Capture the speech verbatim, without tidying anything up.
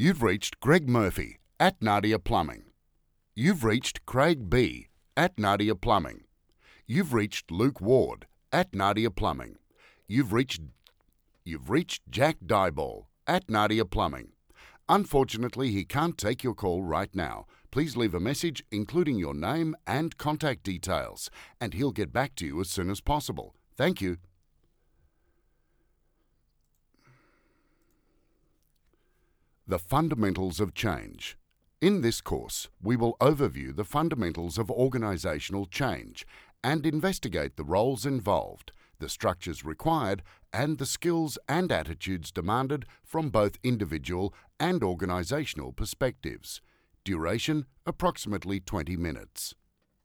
You've reached Greg Murphy at Nadia Plumbing. You've reached Craig B at Nadia Plumbing. You've reached Luke Ward at Nadia Plumbing. You've reached You've reached Jack Dieball at Nadia Plumbing. Unfortunately, he can't take your call right now. Please leave a message including your name and contact details, and he'll get back to you as soon as possible. Thank you. The Fundamentals of Change. In this course, we will overview the fundamentals of organizational change and investigate the roles involved, the structures required, and the skills and attitudes demanded from both individual and organizational perspectives. Duration, approximately twenty minutes.